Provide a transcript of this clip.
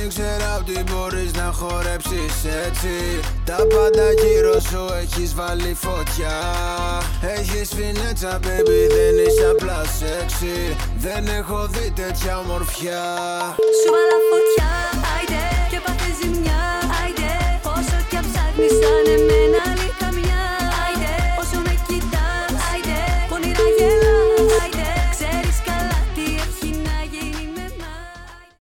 ήξερα ότι μπορείς να χορέψεις έτσι. Τα πάντα γύρω σου έχεις βάλει φωτιά. Έχεις φινέτσα baby, δεν είσαι απλά σεξι. Δεν έχω δει τέτοια ομορφιά.